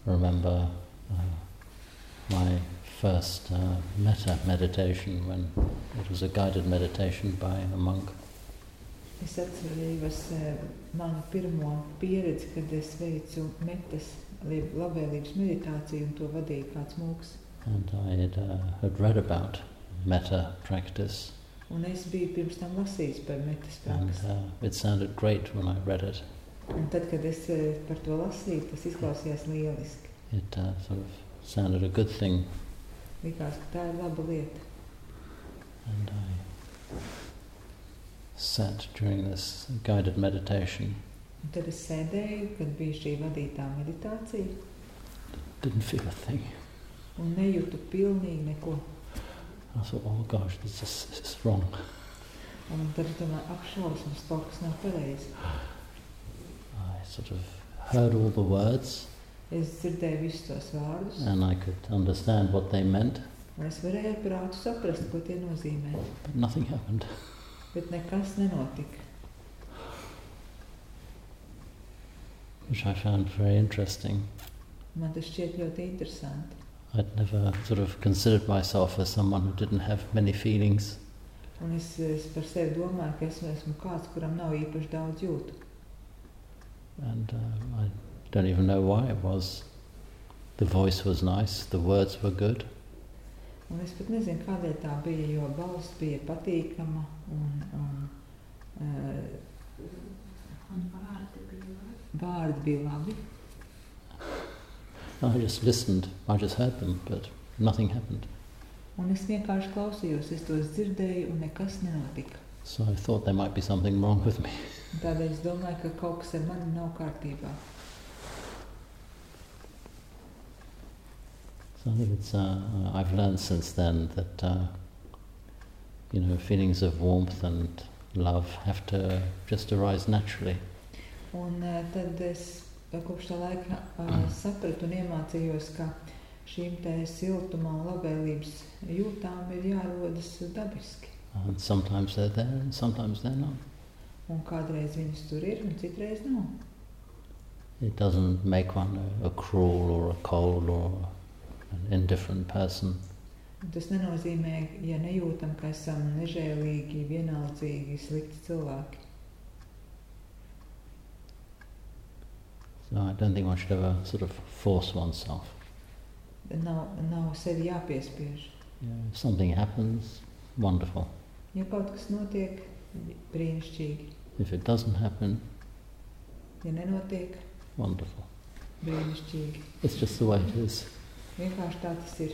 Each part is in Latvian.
remember my first metta meditation when it was a guided meditation by a monk. Es atceros manu pirmo pieredzi, kad es veicu metas labvēlības meditāciju un to vadīja kāds mūks. And I had read about metta practice. Un es biju pirms tam lasījis par metas And praksi. it sounded great when I read it. Un tad, kad es par to lasīju, tas izklausījās lieliski. It sort of sounded a good thing. Likās, ka tā ir laba lieta. And I sat during this guided meditation. Un tad es sēdēju, kad bija šī vadītā meditācija, Didn't feel a thing. un nejūtu pilnīgi neko. I thought, oh gosh, this is wrong. Un tad es domāju, apšausmas, kaut kas nav pareizi. I sort of heard all the words Es dzirdēju visus tos vārdus, and I could understand what they meant, un es varēju ar prātu saprast, ko tie nozīmē. but nothing happened. Bet nekas nenotika. Which I found very interesting. Man tas šķiet ļoti interesanti. I'd never sort of considered myself as someone who didn't have many feelings. Un es par sevi domāju, ka es esmu kāds, kuram nav īpaši daudz jūtu. And I don't even know why it was. The voice was nice, the words were good. Un es pat nezinu, kādēļ tā bija, jo balss bija patīkama un vārdi bija labi. I just listened, I just heard them, but nothing happened. Un es vienkārši klausījos, es tos dzirdēju un nekas nenotika. So I thought there might be something wrong with me. Un tādēļ es domāju, ka kaut kas ar mani nav kārtībā. So I think it's, I've learned since then that feelings of warmth and love have to just arise naturally. Un tad es kopš tā laika sapratu un iemācījos, ka šīm te siltuma un labvēlības jūtām ir jārodas dabiski. And sometimes they're there and sometimes they're not. Un kādreiz viņas tur ir un citreiz nav. It doesn't make one a cruel or a cold or an indifferent person. Un tas nenozīmē, ja nejūtam, ka esam nežēlīgi, vienaldzīgi, slikti cilvēki. So I don't think one should ever sort of force oneself. Nav sevi jāpiespiež. If something happens, wonderful. Ja kaut kas notiek, brīnišķīgi. If it doesn't happen, Ja nenotiek, wonderful. brīnišķīgi. It's just the way it is. Vienkārši tā tas ir.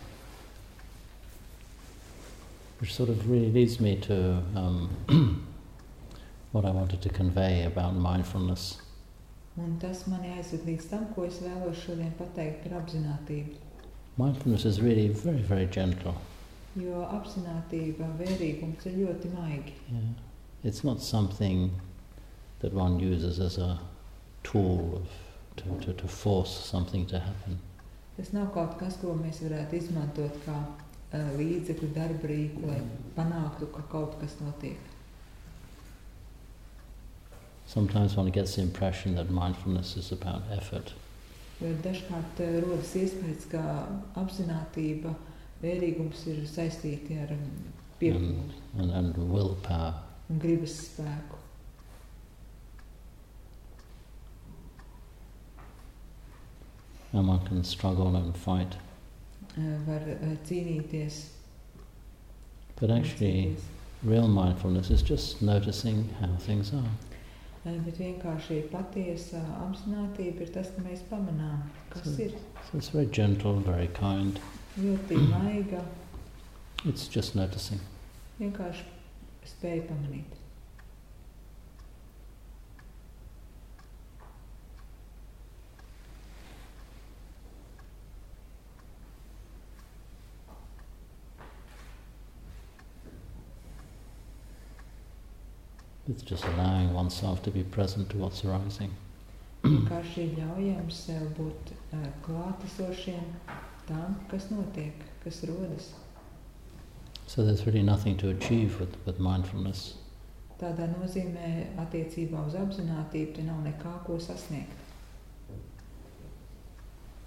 Which sort of really leads me to what I wanted to convey about mindfulness. Un tas mani aizved līdz tam, ko es vēlos šodien pateikt par apzinātību. Mindfulness is really very, very gentle. Jo apzinātība, vērīgums ir ļoti maigi. Yeah. It's not something that one uses as a tool to force something to happen. Tas nav kaut kas, ko mēs varētu izmantot kā līdzekļu darba rīku, lai panāktu, ka kaut kas notiek. Sometimes one gets the impression that mindfulness is about effort. Jo dažkārt rodas iespējas, ka apzinātība, vērīgums ir saistīti ar piepūli and willpower. un gribas spēku. And one can struggle and fight. Var cīnīties. But actually, real mindfulness is just noticing how things are. Bet vienkārši patiesa apzinātība ir tas, ka mēs pamanām, kas ir. So it's very gentle, very kind. Ļoti maiga, It's just noticing. vienkārši spēja pamanīt. It's just allowing oneself to be present to what's arising. Vienkārši ļaujam sev būt klātesošiem tam, kas notiek, kas rodas. So there's really nothing to achieve with mindfulness. Tādā nozīmē attiecībā uz apzinātību te nav nekā ko sasniegt.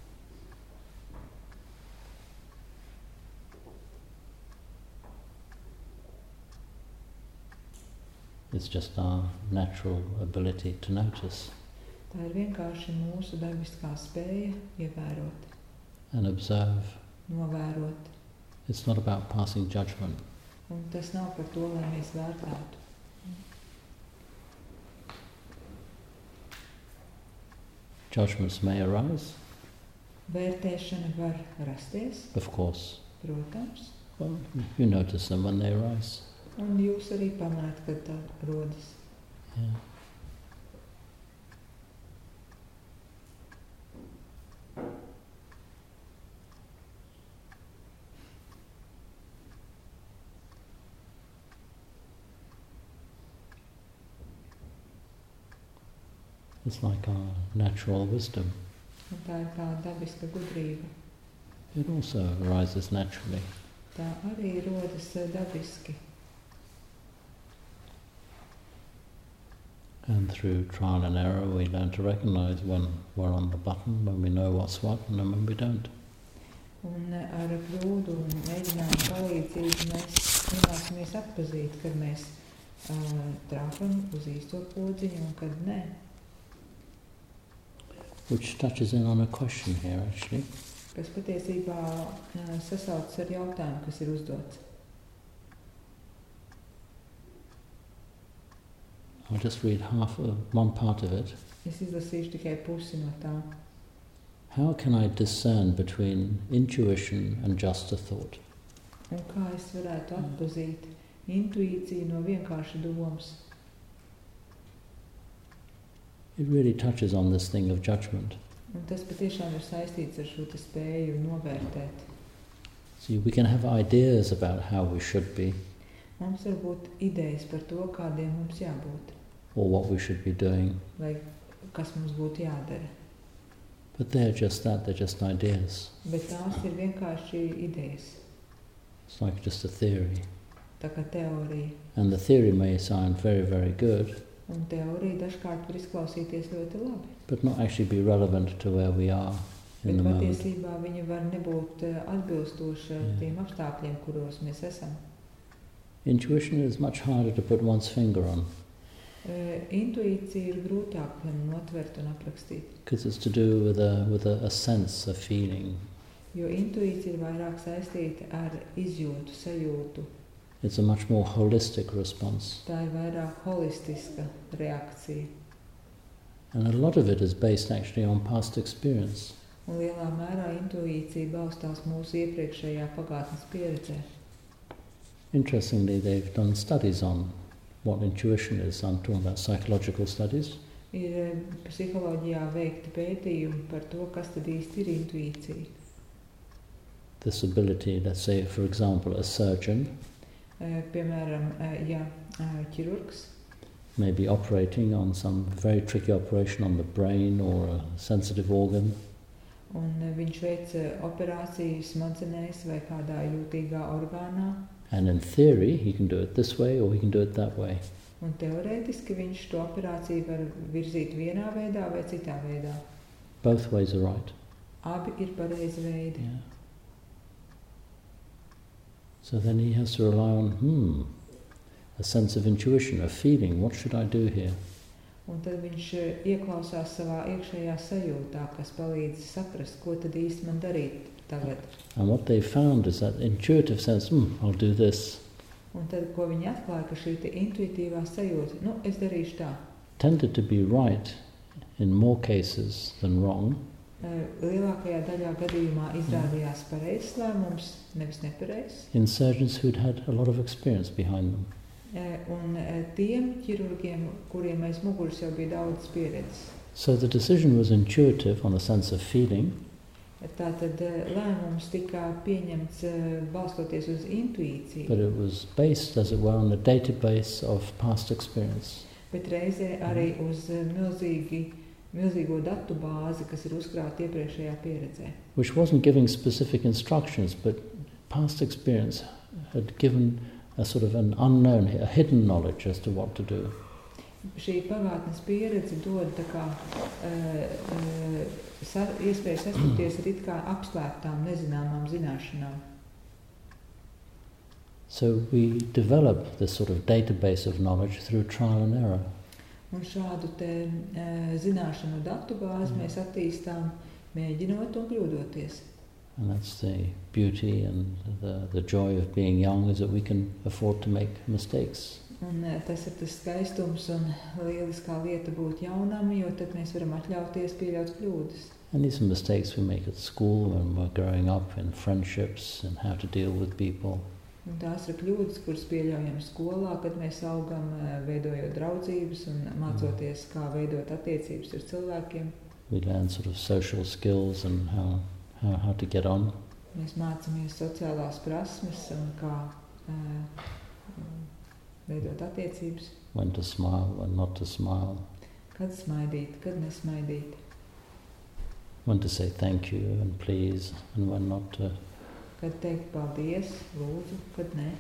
It's just our natural ability to notice Tā ir vienkārši mūsu dabiskā spēja ievērot, and observe. novērot. It's not about passing judgment. Un tas nav par to, lai mēs vērtētu. Judgments may arise, Vērtēšana var rasties, of course. protams, Well, you notice them when they arise. un jūs arī pamanāt, kad tā rodas. Yeah. It's like our natural wisdom. Un tā ir kā dabiska gudrība. It also arises naturally. Tā arī rodas dabiski. And through trial and error we learn to recognize when we're on the button, when we know what's what, and then when we don't. Un ar kļūdu un mēģinājumu palīdzību mēs iemācāmies atpazīt, kad mēs trāpam uz īsto podziņu un kad nē. Which touches in on a question here, actually. Kas patiesībā sasaucas ar jautājumu, kas ir uzdots. I'll just read one part of it. Es izlasīšu tikai pusi no tā. How can I discern between intuition and just a thought? Un kā es varētu atpazīt intuīciju no vienkārša domas? It really touches on this thing of judgment. Un tas patiešām ir saistīts ar šo te spēju novērtēt. See, we can have ideas about how we should be, Mums var būt idejas par to, kādiem mums jābūt, or what we should be doing, vai kas mums būtu jādara. but they're just that, they're just ideas. Bet tās ir vienkārši idejas, It's like just a theory. tā kā teorija. And the theory may sound very, very good, Un teorija dažkārt var izklausīties ļoti labi. but not actually be relevant to where we are in the Bet moment. patiesībā viņa var nebūt atbilstoša tiem apstākļiem, kuros mēs esam. Intuition is much harder to put one's finger on, Intuīcija ir grūtāk notvert un aprakstīt, because it's to do with a sense, a feeling. jo intuīcija ir vairāk saistīta ar izjūtu, sajūtu. It's a much more holistic response. Tā ir vairāk holistiska reakcija. And a lot of it is based actually on past experience. Un lielā mērā intuīcija balstās mūsu iepriekšējā pagātnes pieredzē. Interestingly, they've done studies on what intuition is. I'm talking about psychological studies. Ir psiholoģijā veikti pētījumi par to, kas tad īsti ir intuīcija. This ability, let's say, for example, a surgeon Piemēram, ja ķirurgs may be operating on some very tricky operation on the brain or a sensitive organ, un viņš veic operāciju smadzenēs vai kādā jūtīgā orgānā, and in theory he can do it this way or he can do it that way. un teorētiski viņš to operāciju var virzīt vienā veidā vai citā veidā. Both ways are right. Abi ir pareizi veidi. Yeah. So then he has to rely on a sense of intuition, a feeling. What should I do here? Un tad viņš ieklausās savā iekšējā sajūtā, kas palīdz saprast, ko tad īsti man darīt tagad. And what they found is that intuitive sense, I'll do this, Un tad, ko viņi atklāja, ka šī te intuitīvā sajūta, es darīšu tā, tended to be right in more cases than wrong. lielākajā daļā gadījumā izrādījās pareizs lēmums, nevis nepareizs. In surgeons who'd had a lot of experience behind them. Un tiem ķirurgiem, kuriem aiz muguras jau bija daudz pieredzes. So the decision was intuitive on a sense of feeling, Tātad lēmums tika pieņemts balstoties uz intuīciju, but it was based, as it were, on a database of past experience. bet reizē arī uz milzīgo datu bāzi, kas ir uzkrāta iepriekšējā pieredzē. Which wasn't giving specific instructions, but past experience had given a sort of an unknown, a hidden knowledge as to what to do. Šī pagātnes pieredze dod tā kā iespēju sastoties ar it kā apslēptām, nezināmām zināšanām. So we develop this sort of database of knowledge through trial and error. Un šādu te zināšanu datu bāzi mēs attīstām, mēģinot un kļūdoties. And that's the beauty and the joy of being young, is that we can afford to make mistakes. Un tas ir tas skaistums un lieliskā lieta būt jaunam, jo tad mēs varam atļauties pieļaut kļūdas. And these are mistakes we make at school when we're growing up, in friendships and how to deal with people. Un tās ir kļūdas, kuras pieļaujam skolā, kad mēs augam, veidojot draudzības un mācoties, kā veidot attiecības ar cilvēkiem. We learn sort of social skills and how to get on. Mēs mācāmies sociālās prasmes un kā veidot attiecības. When to smile, when not to smile. Kad smaidīt, kad nesmaidīt. When to say thank you and please, and when not to. Kad teikt paldies, lūdzu, kad ne.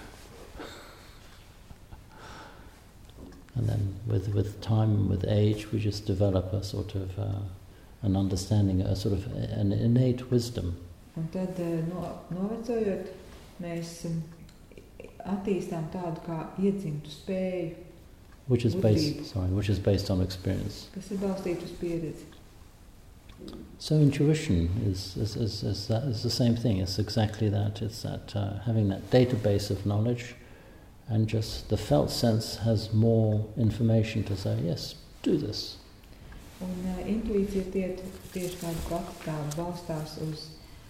And then with time, with age, we just develop a sort of an understanding, a sort of an innate wisdom. Un tad novecojot, mēs attīstām tādu kā iedzimtu spēju, which is based on experience. Kas ir balstīta uz pieredzi. So intuition is the same thing. It's exactly that. It's that having that database of knowledge, and just the felt sense has more information to say, yes, do this. Un intuīcija tieši tāda pati, tā balstās uz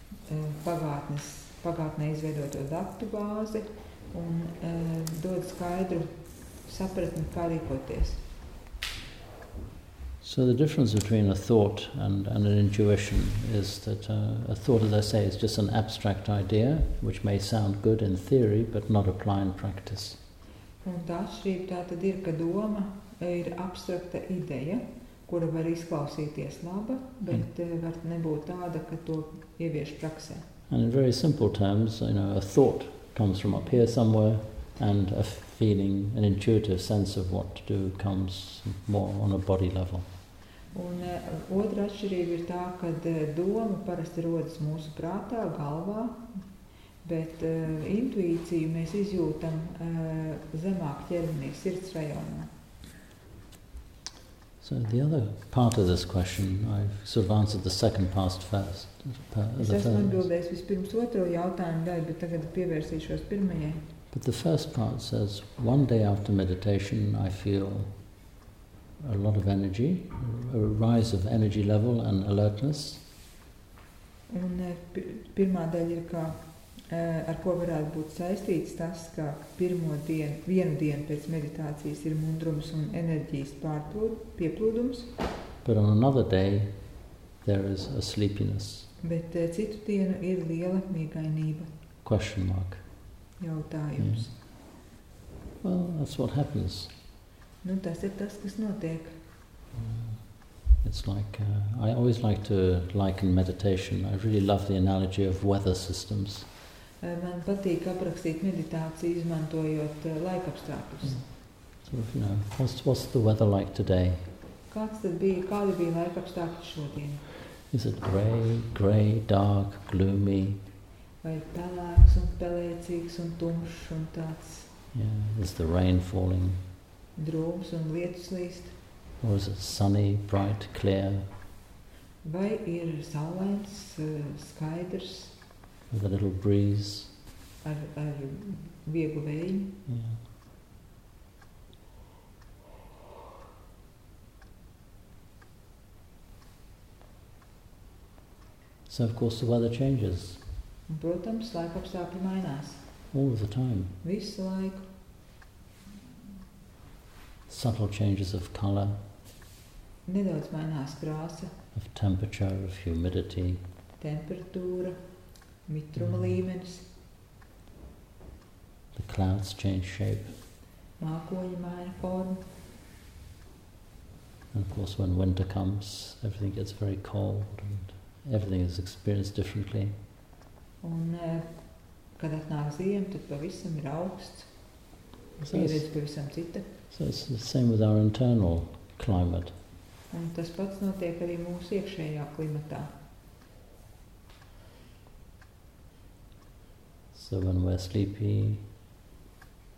pagātnē izveidoto datu bāzi un dod skaidru sapratni, kā rīkoties. So the difference between a thought and an intuition is that a thought, as I say, is just an abstract idea which may sound good in theory but not apply in practice. Un tā atšķirība tā tad ir, ka doma ir abstrakta ideja, kura var izklausīties laba, bet var nebūt tāda, ka to ievieš praksē. And in very simple terms, a thought comes from up here somewhere, and a feeling, an intuitive sense of what to do comes more on a body level. Un otra atšķirība ir tā, ka doma parasti rodas mūsu prātā, galvā, bet intuīciju mēs izjūtam zemāk ķermenī, sirds rajonā. So the other part of this question, I've sort of answered the second part first. Es esmu atbildējis vispirms otro jautājumu daļu, bet tagad pievērsīšos pirmajai. But the first part says, one day after meditation I feel a lot of energy, a rise of energy level and alertness. Un pirmā daļa ir, kā, ar ko varētu būt saistīts tas, ka vienu dienu pēc meditācijas ir mundrums un enerģijas pieplūdums. But on another day there is a sleepiness. Bet citu dienu ir liela miegainība. Question mark. Jautājums. Well, that's what happens. Nu, tas ir tas, kas notiek. It's like, I always like to liken meditation. I really love the analogy of weather systems. Man patīk aprakstīt meditāciju, izmantojot laikapstākļus. Sort of, what's the weather like today? Kādi bija laikapstākļi šodien? Is it grey, dark, gloomy? Vai pelēks un pelēcīgs un tumšs un tāds? Yeah, is the rain falling? Drūms un lietus līst? Or is it sunny, bright, clear? Vai ir saulains, skaidrs? With a little breeze? Ar vieglu vēju? Yeah. So of course the weather changes. Un, protams, laikapstākļi mainās. All of the time. Visu laiku. Subtle changes of colour. Nedaudz mainās krāsa. Of temperature, of humidity. Temperatūra, mitruma līmenis. The clouds change shape. Mākoņi maina formu. And of course when winter comes, everything gets very cold and everything is experienced differently. Un, kad atnāk ziema, tad pavisam ir augsts. Pieredze pavisam cita. So it's the same with our internal climate. Un tas pats notiek arī mūsu iekšējā klimatā. So when we're sleepy,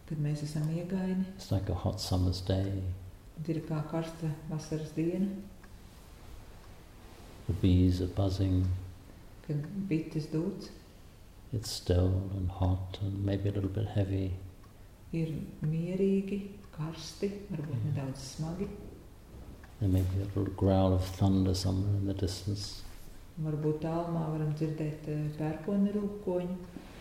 kad mēs esam iegaini, It's like a hot summer's day. ir kā karsta vasaras diena, The bees are buzzing. kad bites dūc, It's still and hot and maybe a little bit heavy. ir mierīgi, karsti, varbūt nedaudz smagi, There may be a little growl of thunder somewhere in the distance. varbūt tālumā varam dzirdēt pērkona rūkoņu.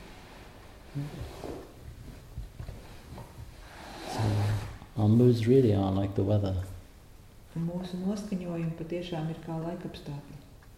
So our moods really are like the weather. Un mūsu noskaņojumi patiešām ir kā laikapstākļi.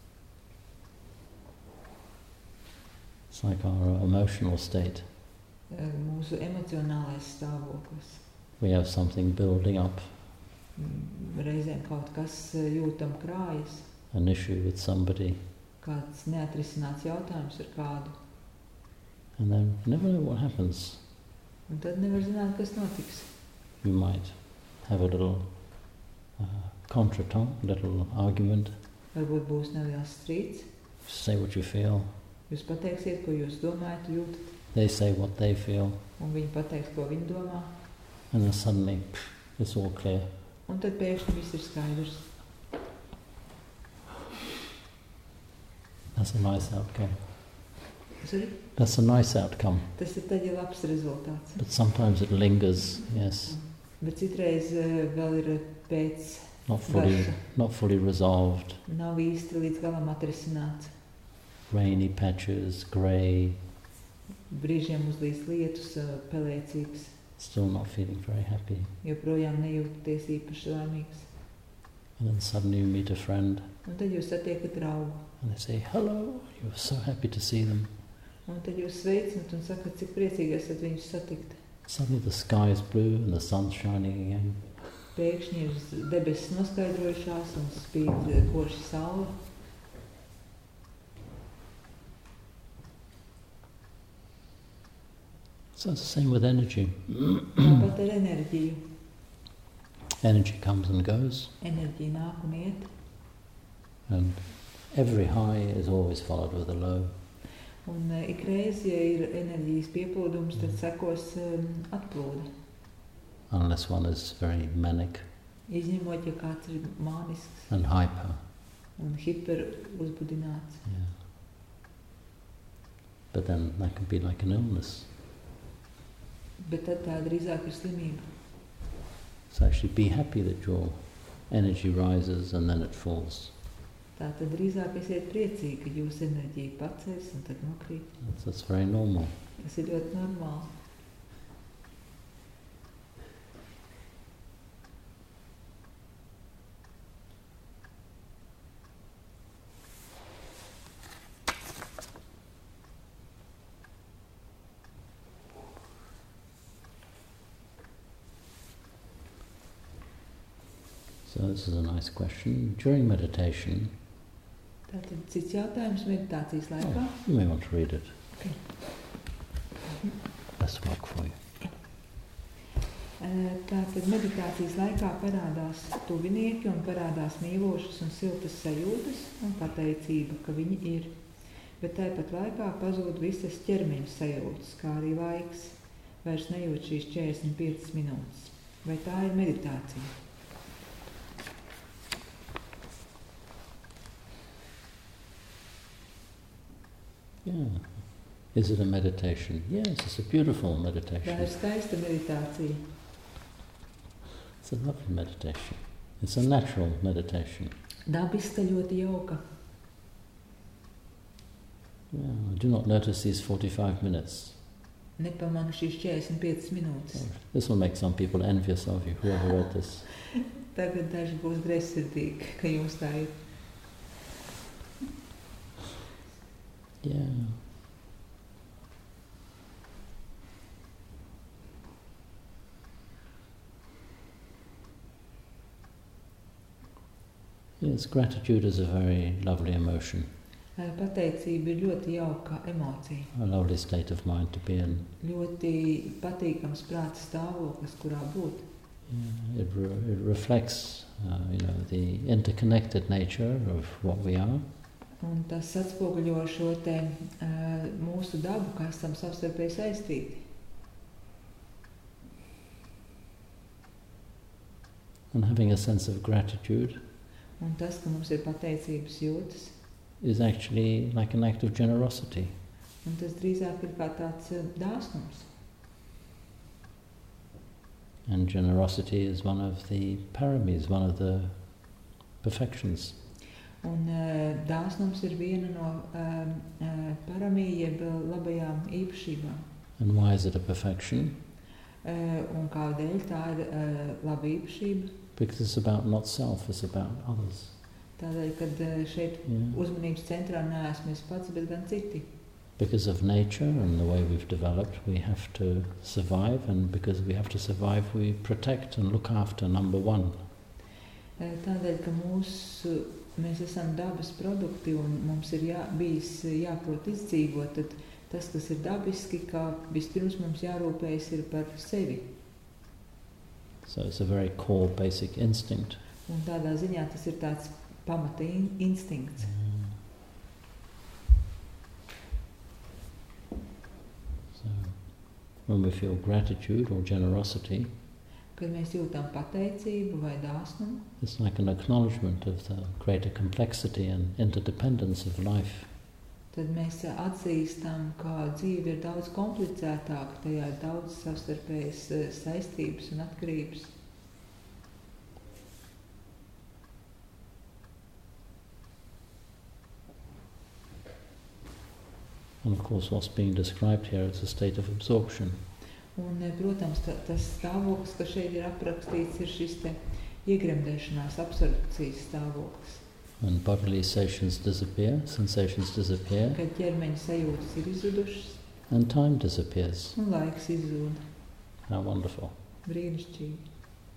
It's like our emotional state. Mūsu emocionālais stāvoklis. We have something building up, Reizēm kaut kas jūtam krājas, an issue with somebody, kāds neatrisināts jautājums ar kādu. and then you never know what happens. Un tad nevar zināt, kas notiks. You might have a little contretemps, a little argument, Varbūt būs neliels strīds. say what you feel. Jūs pateiksiet, ko jūs domājat, jūtat, They say what they feel, un viņi pateiks, ko viņi domā. and then suddenly it's all clear. Un tad pēkšņi viss ir skaidrs. That's a nice outcome. Sorry? That's a nice outcome. Tas ir tad, ja labs rezultāts. But sometimes it lingers, yes, Bet citreiz vēl ir pēc not garša. fully resolved. Nav īsti līdz galam atrisināts. Rainy patches, grey, Brīžiem uzlīst lietus, pelēcīgs. still not feeling very happy. Joprojām nejūtaties īpaši laimīgs. And then suddenly you meet a friend Un tad jūs satiekat draugu. and they say, hello, you're so happy to see them. Un tad jūs sveicinat un sakat, cik priecīgi esat viņus satikt. Suddenly the sky is blue and the sun's shining again. Pēkšņi ir debesis noskaidrojušās un spīd koši saule. So it's the same with energy. Tāpat ar enerģiju. Energy comes and goes, Enerģija nāk un iet. and every high is always followed with a low. Un ikreiz, ja ir enerģijas pieplūdums, tad sekos atplūde. Unless one is very manic Izņemot, ja kāds ir mānisks and hyper. un hiper uzbudināts. Yeah. But then that can be like an illness. Bet tad tā drīzāk ir slimība. So actually be happy that your energy rises and then it falls. Tā tad drīzāk esiet priecīgi, ka jūsu enerģija pacēs un tad nokrīt. That's very normal. Tas ir ļoti normāli. So this is a nice question. During meditation, Tātad cits jautājums meditācijas laikā. you may want to read it. Okay. Less work for you. Tātad meditācijas laikā parādās tuvinieki un parādās mīlošas un siltas sajūtas un pateicība, ka viņi ir. Bet tāpat laikā pazūd visas ķermeņa sajūtas, kā arī laiks. Vairs nejūt šīs 45 minūtes. Vai tā ir meditācija? Yeah. Is it a meditation? Yes, it's a beautiful Tā meditation. ir skaista meditācija. It's a lovely meditation. It's a natural meditation. Dabiska, ļoti jauka. Yeah, I do not notice these 45 minutes. Nepamanu šīs 45 minūtes. This will make some people envious of you, whoever read this. Tagad daži būs greizsirdīgi, ka jums tā ir. Yeah. Yes, gratitude is a very lovely emotion, Pateicība ir ļoti jauka emocija. a lovely state of mind to be in. Ļoti patīkams prāta stāvoklis, kurā būt. Yeah, it reflects, the interconnected nature of what we are. Un tas atspoguļo šo te mūsu dabu, kā esam savstarpēji saistīti. And having a sense of gratitude Un tas, ka mums ir pateicības jūtas, is actually like an act of generosity. un tas drīzāk ir kā tāds dāsnums. And generosity is one of the paramis, one of the perfections. Un dāsnums ir viena no paramī, jeb labajām īpašībām. And why is it a perfection? Un kādēļ tā ir laba īpašība? Because it's about not self, it's about others. Tādēļ, kad šeit uzmanības centrā neesmu es pats, bet gan citi. Because of nature and the way we've developed, we have to survive, and because we have to survive, we protect and look after number one. Tādēļ, ka mēs esam dabas produkti un mums ir bijis jāprot izdzīvot, tad tas, kas ir dabiski, kā vispirms mums jārūpējas ir par sevi. So it's a very core basic instinct. Un tādā ziņā tas ir tāds pamata instinkts. So when we feel gratitude or generosity, Kad mēs jūtam pateicību vai dāsnumu, it's like an acknowledgement of the greater complexity and interdependence of life. tad mēs atzīstam, ka dzīve ir daudz komplicētāka, tajā ir daudz savstarpējas saistības un atkarības. And of course what's being described here is a state of absorption. Un, protams, tas stāvoklis, kas šeit ir aprakstīts, ir šis te iegremdēšanās, absorpcijas stāvoklis. When bodily sensations disappear, Kad ķermeņa sajūtas ir izzudušas, and time disappears. un laiks izzūd. How wonderful. Brīnišķīgi.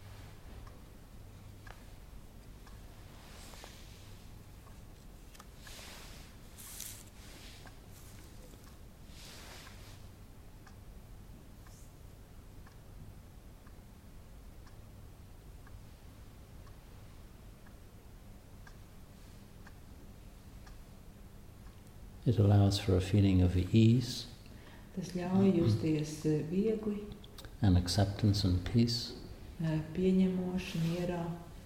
It allows for a feeling of ease Tas ļauj justies viegli, and acceptance and peace. Pieņemoši, mierā.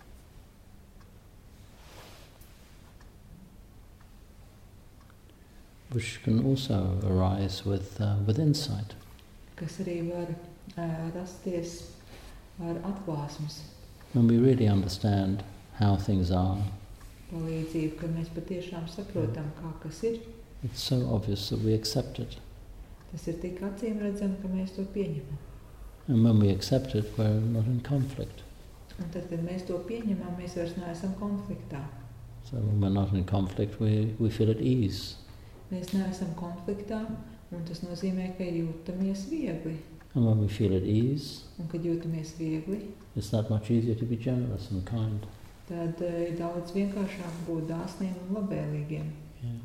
Which can also arise with insight. Kas arī var rasties ar atklāsmes When we really understand how things are, palīdzību, kad mēs patiešām saprotam, kā kas ir. it's so obvious that we accept it. Tas ir tik acīm redzam, ka mēs to pieņemam. And when we accept it, we're not in conflict. Un tad, kad mēs to pieņemam, mēs vairs neesam konfliktā. So when we're not in conflict, we feel at ease. Mēs neesam konfliktā, un tas nozīmē, ka jūtamies viegli. And when we feel at ease, Un kad jūtamies viegli, it's that much easier to be generous and kind. tad ir daudz vienkāršāk būt dāsniem un labvēlīgiem. Yeah.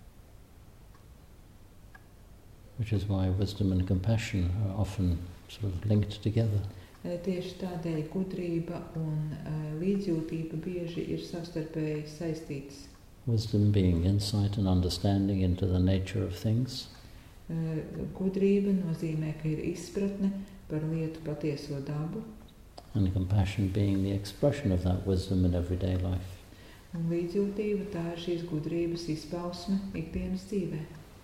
Which is why wisdom and compassion are often sort of linked together. Tieši tādēļ gudrība un līdzjūtība bieži ir savstarpēji saistītas. Wisdom being insight and understanding into the nature of things, Gudrība nozīmē, ka ir izpratne par lietu patieso dabu, and compassion being the expression of that wisdom in everyday life. un līdzjūtība tā ir šīs gudrības izpausme ikdienas dzīvē.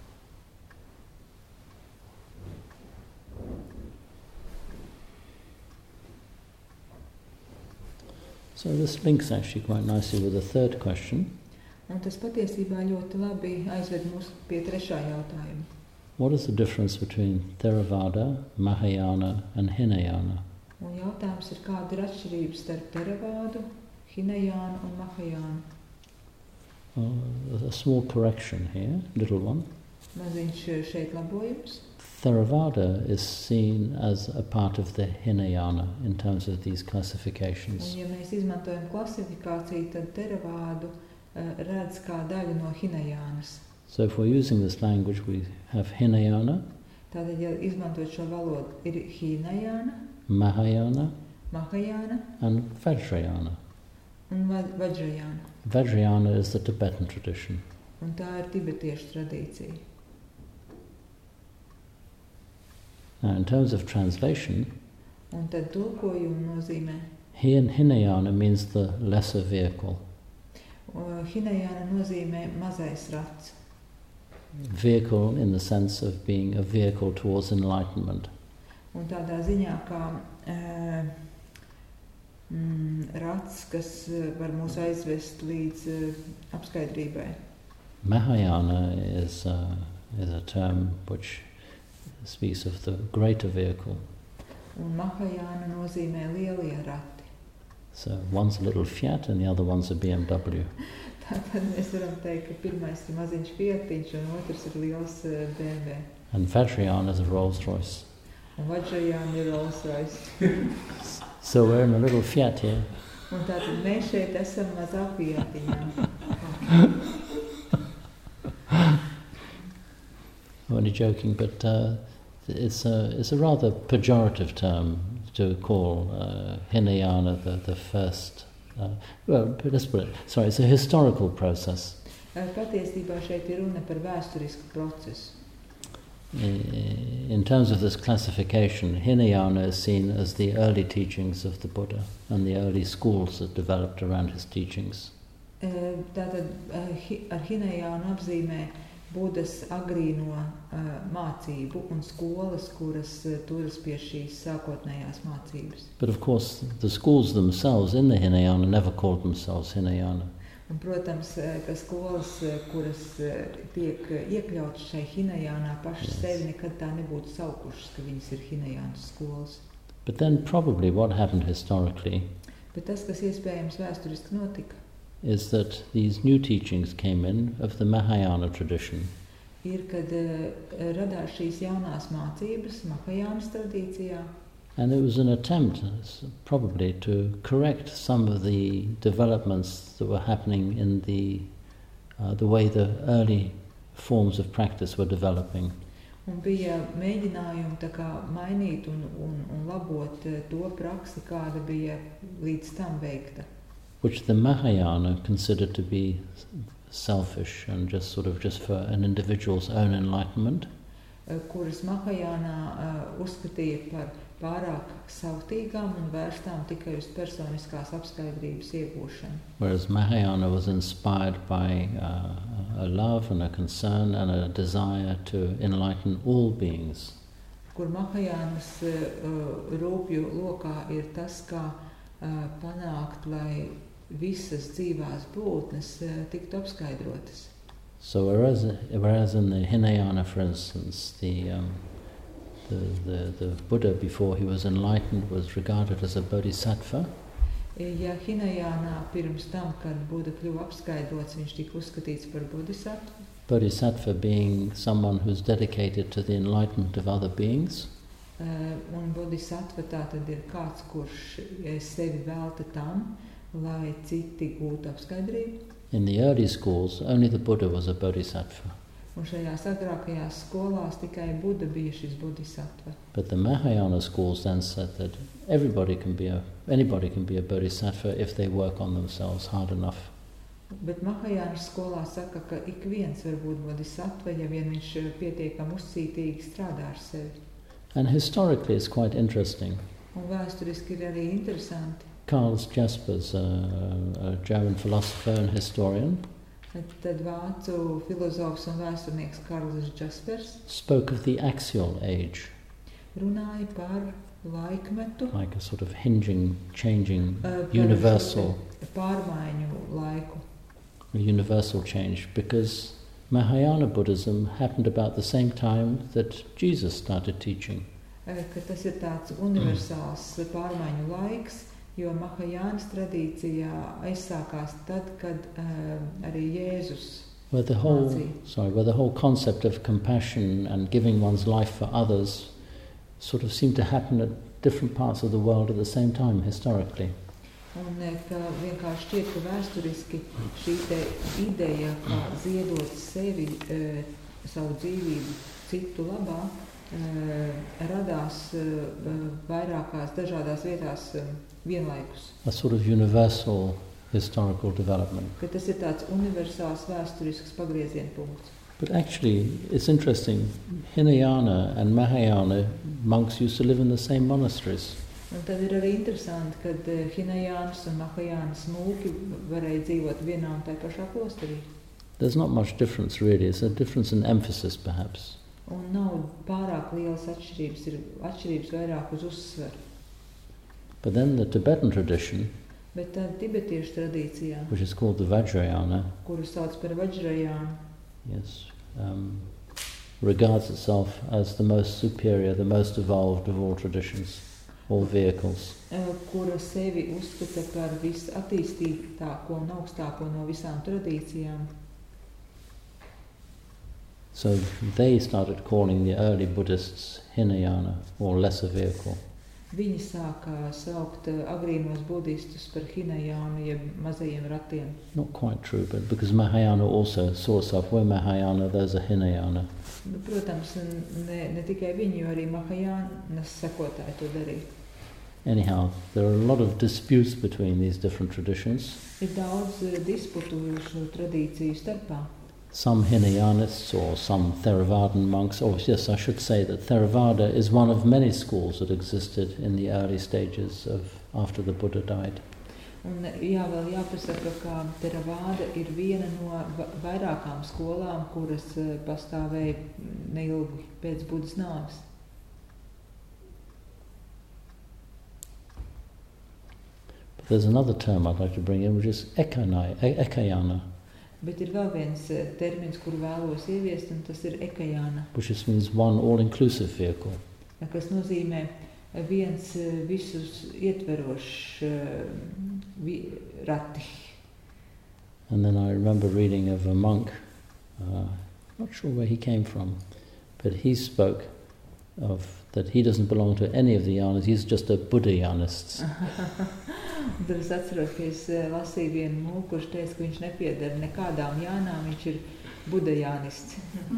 So this links actually quite nicely with the third question. Un tas patiesībā ļoti labi aizved mūs pie trešā jautājuma. What is the difference between Theravada, Mahayana and Hinayana? Un jautājums ir, kāda ir atšķirība starp Theravādu, Hinayānu un Mahajānu. A small correction here, little one. Maziņš šeit labojums. Theravada is seen as a part of the Hinayana in terms of these classifications. Un ja mēs izmantojam klasifikāciju, tad Theravādu redz kā daļu no Hinayānas. So if we're using this language, we have Hinayana, Tātad, ja izmantot šo valodu, ir Hinayāna, Mahayana Mahajāna and Vajrayana. un Vajrayāna. Vajrayana is the Tibetan tradition. Un tā ir tibetiešu tradīcija. Now in terms of translation, Un tad tulkojumu nozīmē, Hinayana means the lesser vehicle. Hinayana nozīmē mazais rats. Vehicle in the sense of being a vehicle towards enlightenment. Un tādā ziņā kā rats, kas var mūs aizvest līdz apskaidrībai. Mahayana is a term which speaks of the greater vehicle. Un Mahayana nozīmē lielie rati. So one's a little Fiat and the other one's a BMW. Tātad mēs varam teikt, ka pirmais ir maziņš Fiatiņš un otrs ir liels BMW. And Vajrayana is a Rolls Royce. Un Vajrayana ir Rolls Royce. So we're in a little Fiat here. Un tātad mēs šeit esam mazā Fiatiņā. I'm only joking, but it's a rather pejorative term to call Hinayana the first. Well, let's put it. Sorry, it's a historical process. Patiesībā šeit ir runa par vēsturisku procesu. In terms of this classification, Hinayana is seen as the early teachings of the Buddha and the early schools that developed around his teachings. Tātad ar Hinayānu apzīmē Budas agrīno mācību un skolas, kuras turas pie šīs sākotnējās mācības. But of course, the schools themselves in the Hinayana never called themselves Hinayana. Un, protams, ka skolas, kuras tiek iekļautas šai Hinayānā, pašas sevi nekad tā nebūtu saukušas, ka viņas ir Hinayānas skolas. But then probably what happened historically Bet tas, kas iespējams vēsturiski notika, is that these new teachings came in of the Mahayana tradition. Ir, kad radās šīs jaunās mācības Mahajānas tradīcijā. And it was an attempt, probably, to correct some of the developments that were happening in the way the early forms of practice were developing. Un bija mēģinājumi tā kā mainīt un labot to praksi, kāda bija līdz tam veikta. Which the Mahayana considered to be selfish and just for an individual's own enlightenment. Kuras Mahajānā uzskatīja par pārāk savtīgām un vērstām tikai uz personiskās apskaidrības iegūšanu. Whereas Mahayana was inspired by a love and a concern and a desire to enlighten all beings. Kur Mahajānas rūpju lokā ir tas, kā panākt, lai visas dzīvās būtnes tiktu apskaidrotas. So whereas in the Hinayana, for instance, the Buddha before he was enlightened was regarded as a bodhisattva. Ja Hinayānā pirms tam, kad Buddha kļuva apskaidrots, viņš tika uzskatīts par bodhisattvu. Bodhisattva being someone who's dedicated to the enlightenment of other beings. Un bodhisattva tā tad ir kāds, kurš sevi velta tam, lai citi gūtu apskaidrību. In the early schools, only the Buddha was a bodhisattva. Un šajās agrākajās skolās tikai Buddha bija šis bodhisattva. But the Mahayana schools then said that anybody can be a bodhisattva if they work on themselves hard enough. Bet Mahajāna skolā saka, ka ik viens var būt bodhisattva, ja vien viņš pietiekami uzcītīgi strādā ar sevi. And historically it's quite interesting. Un vēsturiski ir arī interesanti. Karl Jaspers, a German philosopher and historian, Tad vācu filozofs un vēsturnieks Karls Jaspers spoke of the axial age. Runāja par laikmetu. Like a sort of hinging, changing, universal. Pārmaiņu laiku. A universal change, because Mahayana Buddhism happened about the same time that Jesus started teaching. Ka tas ir tāds universāls pārmaiņu laiks, jo Mahajānas tradīcijā aizsākās tad, kad arī Jēzus where the whole concept of compassion and giving one's life for others sort of seemed to happen at different parts of the world at the same time, historically. Un ka vienkārši šķiet, ka vēsturiski šī te ideja, kā ziedot sevi, savu dzīvību citu labā, radās vairākās dažādās vietās vienlaikus. A sort of universal historical development. Ka tas ir tāds universāls vēsturisks pagrieziena punkts. But actually, it's interesting, Hinayana and Mahayana monks used to live in the same monasteries. Un tad ir arī interesanti, kad Hinayānas un Mahajānas mūki varēja dzīvot vienā un tajā pašā klosterī. There's not much difference really, it's a difference in emphasis perhaps. Un nav pārāk lielas atšķirības, ir atšķirības vairāk uz uzsveru. But then the Tibetan tradition, Bet tā tibetiešu tradīcijā, which is called the Vajrayana, kuru sauc par Vajrayānu, yes, regards itself as the most superior, the most evolved of all traditions, all vehicles. Kura sevi uzskata par visattīstītāko un augstāko no visām tradīcijām. So they started calling the early Buddhists Hinayana, or lesser vehicle. Viņi sāka saukt agrīnos budistus par Hinayānu, jeb mazajiem ratiem. Not quite true, but because Mahayana also saw itself, we're Mahayana, there's a Hinayana. Protams, ne tikai viņi, jo arī Mahajānas sekotāji to darīja. Anyhow, there are a lot of disputes between these different traditions. Ir daudz disputu šo tradīciju starpā. Some Hinayanists or some Theravadan monks, or yes, I should say that Theravada is one of many schools that existed in the early stages of after the Buddha died. Un vēl jāpasaka, ka Theravada ir viena no vairākām skolām, kuras pastāvēja neilgi pēc Budas nāves. But there's another term I'd like to bring in, which is ekayana. Bet ir vēl viens termins, kuru vēlos ieviest, un tas ir ekayāna, which just means one all-inclusive vehicle. kas nozīmē viens visus ietverošs rati. And then I remember reading of a monk, not sure where he came from, but he spoke of that he doesn't belong to any of the yanas, he's just a Buddhayanist. Tad es atceros, ka es lasīju vienu mūku, kurš teica, ka viņš nepieder nekādām jānām, viņš ir Buddhayanists.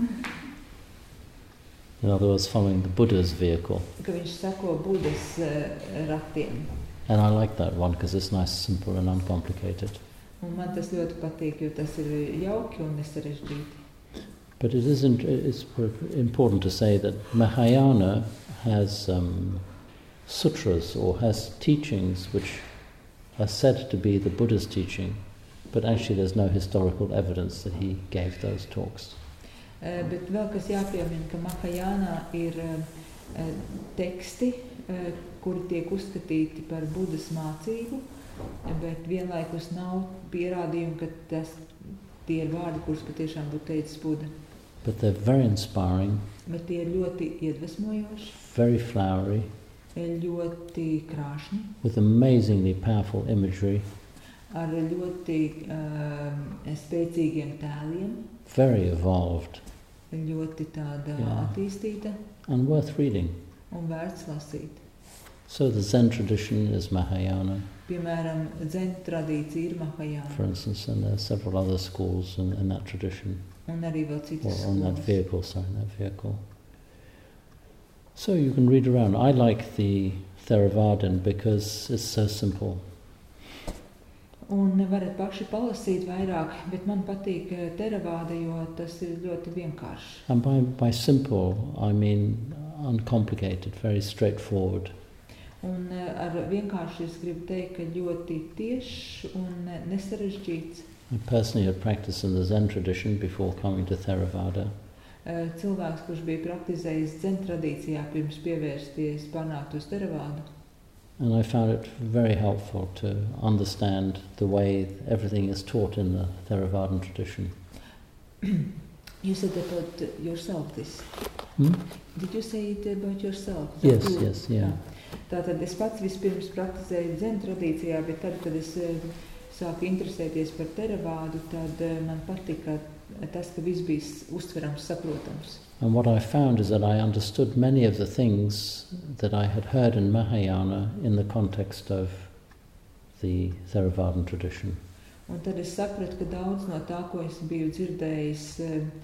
In other words, following the Buddha's vehicle. Ka viņš sako Budas ratiem. And I like that one because it's nice, simple and uncomplicated. Un man tas ļoti patīk, jo tas ir jauki un nesarežģīti. But it's important to say that Mahayana has sutras or has teachings which are said to be the Buddha's teaching, but actually there's no historical evidence that he gave those talks. Bet vēl kas jāpiemina, ka Mahajānā ir teksti, kuri tiek uzskatīti par Budas mācību, bet vienlaikus nav pierādījumu, ka tie ir vārdi, kurus patiešām būtu teicis Buda. But they're very inspiring, Bet tie ir ļoti iedvesmojoši, very flowery, ļoti krāšņi, with amazingly powerful imagery, ar ļoti spēcīgiem tēliem, very evolved, ļoti tāda attīstīta and worth reading. un vērts lasīt. So the Zen tradition is Mahayana, Piemēram, Zen tradīcija ir Mahajāna, for instance, and there are several other schools in that tradition, un arī vēl or citas on that skolas. vehicle. So you can read around. I like the Theravadan because it's so simple. Un varat paši palasīt vairāk, bet man patīk Theravāda, jo tas ir ļoti vienkārši. And by simple, I mean uncomplicated, very straightforward. Un ar vienkārši es gribu teikt, ka ļoti tiešs un nesarežģīts. I personally had practiced in the Zen tradition before coming to Theravada. Cilvēks, kurš bija praktizējis Zen tradīcijā pirms pievērsties panākt uz Theravādu. And I found it very helpful to understand the way everything is taught in the Theravadan tradition. You said about yourself this. Did you say it about yourself? Yes, yeah. Tātad es pats vispirms praktizēju Zen tradīcijā, bet tad, kad es sāku interesēties par Theravādu, tad man patika tas, ka viss bija uztverams, saprotams. And what I found is that I understood many of the things that I had heard in Mahayana in the context of the Theravadan tradition. Un tad es sapratu, ka daudz no tā, ko es biju dzirdējis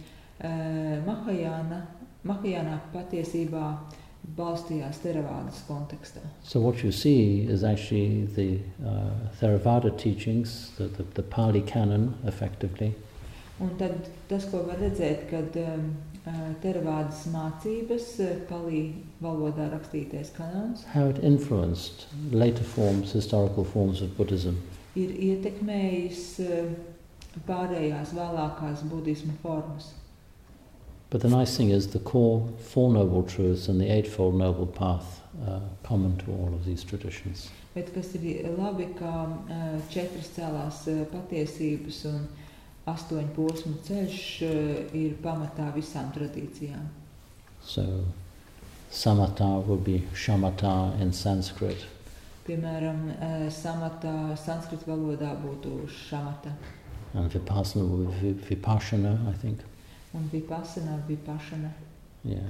Mahajānā patiesībā balstījās Theravādas kontekstā. So what you see is actually the Theravada teachings, the Pali canon, effectively. Un tad tas, ko var redzēt, kad Theravādas mācības, Pali valodā rakstītais kanons, how it influenced later forms, historical forms of Buddhism. Ir ietekmējis pārējās vēlākās budisma formas. But the nice thing is the core Four Noble Truths and the Eightfold Noble Path are common to all of these traditions. Bet kas ir labi, ka četras cēlās patiesības un 8 posmu ceļš ir pamatā visām tradīcijām. So, samatā would be shamatā in Sanskrit. Piemēram, samatā sanskrit valodā būtu šamata. And vipassana would be vipassana, I think. Un vipassana, vipassana. Yeah.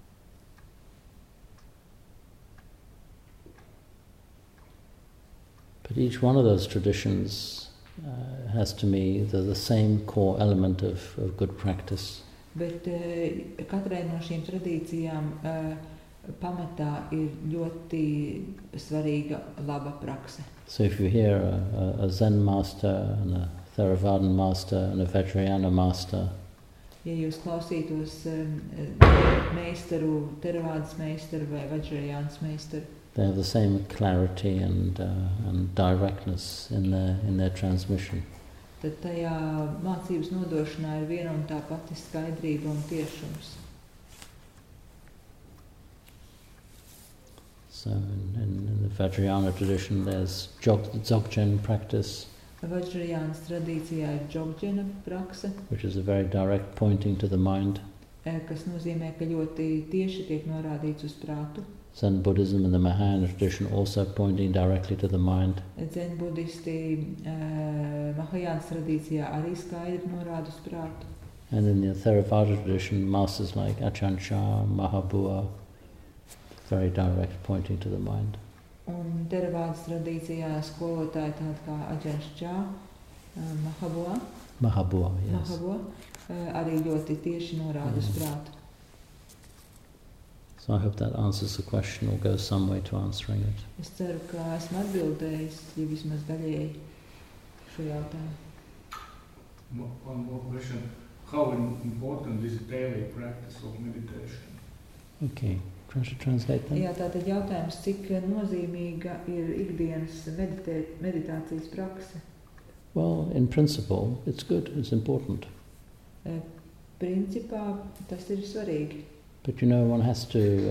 But each one of those traditions has to me the same core element of good practice. Bet katrai no šīm tradīcijām pamatā ir ļoti svarīga laba prakse. So if you hear a Zen master and a Theravadan master and a Vajrayana master, ja jūs klausītos meistaru, Theravādas meistaru vai Vajrayānas meistaru, they have the same clarity and directness in their transmission. tad tajā mācības nodošanā ir viena un tā pati skaidrība un tiešums. So in the Vajrayana tradition there's Dzogchen practice, Vajrayānas tradīcijā ir Dzogchena prakse, which is a very direct pointing to the mind. Kas nozīmē, ka ļoti tieši tiek norādīts uz prātu. Zen Buddhism and the Mahayana tradition also pointing directly to the mind. Zen budisti Mahajānas tradīcijā arī skaidri norāda uz prātu. And in the Theravada tradition, masters like Ajahn Chah, Mahabua, very direct pointing to the mind. Un Theravādas tradīcijā skolotāji tādi kā Ajahn Chah, Mahabua, yes. Mahabua, arī ļoti tieši norāda uz prātu. So I hope that answers the question or goes some way to answering it. Es ceru, ka esmu atbildējis, ja vismaz daļēji šo jautājumu. One more question. How important is daily practice of meditation? Okay, try to translate that. Jā, tātad jautājums, cik nozīmīga ir ikdienas meditācijas prakse? Well, in principle, it's good, it's important. Principā tas ir svarīgi. But you know, one has to,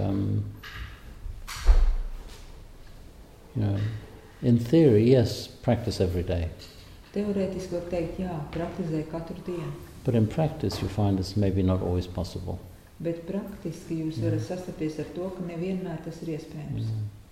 in theory, yes, practice every day. Teorētiski var teikt, jā, praktizē katru dienu. But in practice you find it's maybe not always possible. Bet praktiski jūs varat sastapties ar to, ka nevienmēr tas ir iespējams.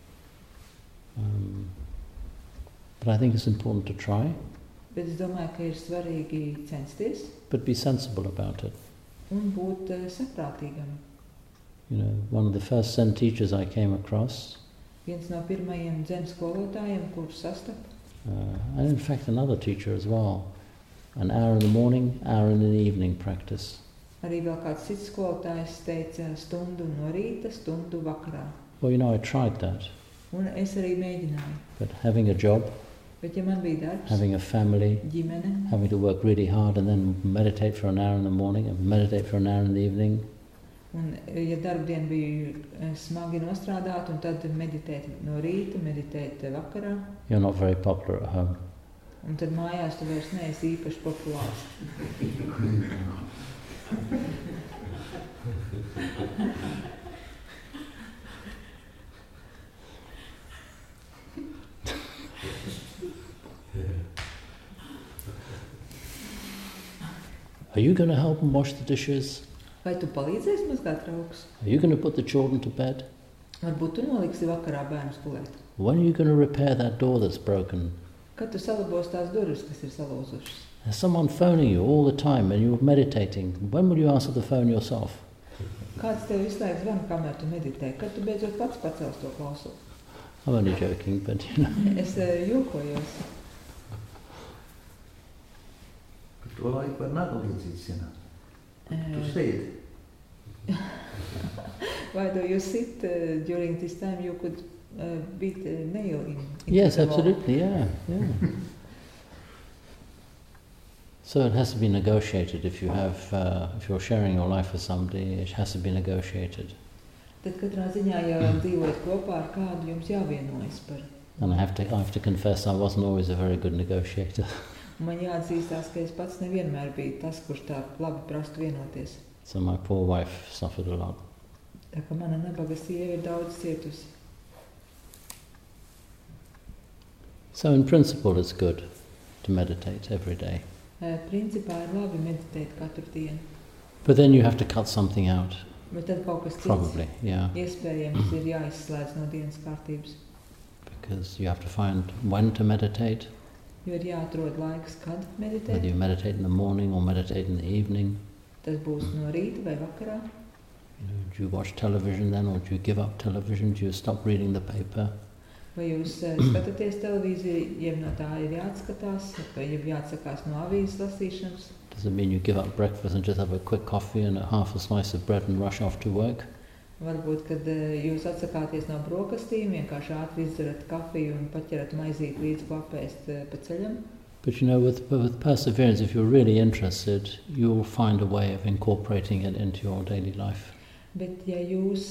But I think it's important to try. Bet es domāju, ka ir svarīgi censties. But be sensible about it. Un būt saprātīgam. You know, one of the first Zen teachers I came across, Viens no pirmajiem Zen skolotājiem, kurus sastapu, and in fact another teacher as well, an hour in the morning, hour in the evening practice. Arī vēl kāds cits skolotājs teica stundu no rīta, stundu vakarā. Well, you know, I tried that. Un es arī mēģināju. But having a job, Bet ja man bija darbs, having a family, ģimene, having to work really hard and then meditate for an hour in the morning and meditate for an hour in the evening, un ja darbdien bija smagi nostrādāt, un tad meditēt no rīta, meditēt vakarā, you're not very popular at home. un tad mājās tu vairs neesi īpaši populārs. Are you going to help them wash the dishes? Vai tu palīdzēsi mazgāt traukus? Are you going to put the children to bed? Varbūt tu noliksi vakarā bērnus gulēt. When are you going to repair that door that's broken? Kad tu salabos tās durvis, kas ir salūzušas? There's someone phoning you all the time and you're meditating. When will you answer the phone yourself? Kāds tev visu laiku zvana, kamēr tu meditē? Kad tu beidzot pats pacels to klausu? I'm only joking, but you know. Es jokojos. To laiku var naglīdzīts, ja? To sit. Why do you sit during this time? You could beat a nail in Yes, the wall. absolutely, yeah. So it has to be negotiated. If you're sharing your life with somebody, it has to be negotiated. Tad katrā ziņā, ja dzīvojat kopā ar kādu, jums jāvienojas par. And I have to confess, I wasn't always a very good negotiator. Man jāatzīstās, ka es pats nevienmēr biju tas, kurš tā labi prastu vienoties. So my poor wife suffered a lot. Tā kā mana nabaga sieva ir daudz cietusi. So in principle it's good to meditate every day. Principā ir labi meditēt katru dienu. But then you have to cut something out. Bet tad kaut kas cits Probably, yeah. iespējams ir jāizslēdz no dienas kārtības. Because you have to find when to meditate. Jo ir jāatrod laiks, kad meditēt. Whether you meditate in the morning or meditate in the evening. Tas būs no rīta vai vakarā. Do you watch television then, or do you give up television? Do you stop reading the paper? Vai jūs skatāties televīziju, jeb no tā ir jāatskatās, vai jeb jāatsakās no avīzes lasīšanas? Does it mean you give up breakfast and just have a quick coffee and half a slice of bread and rush off to work? Varbūt, kad jūs atsakāties no brokastīm, vienkārši ātri izdzerat kafiju un paķerat maizīti līdz papēst pa ceļam. But you know, with perseverance, if you're really interested, you'll find a way of incorporating it into your daily life. Bet ja jūs